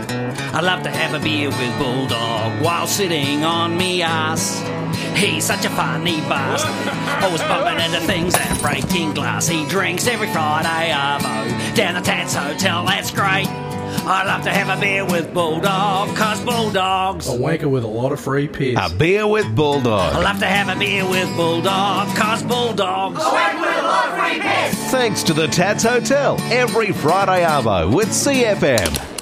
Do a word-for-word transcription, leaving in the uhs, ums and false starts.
I love to have a beer with Bulldog while sitting on me ass. He's such a funny bastard, always bumping into things and breaking glass. He drinks every Friday arvo down the Tats Hotel, that's great. I love to have a beer with Bulldog, cause Bulldogs. A wanker with a lot of free piss. A beer with Bulldog. I love to have a beer with Bulldog, cause Bulldogs. A wanker with a lot of free piss. Thanks to the Tats Hotel, every Friday arvo with C F M.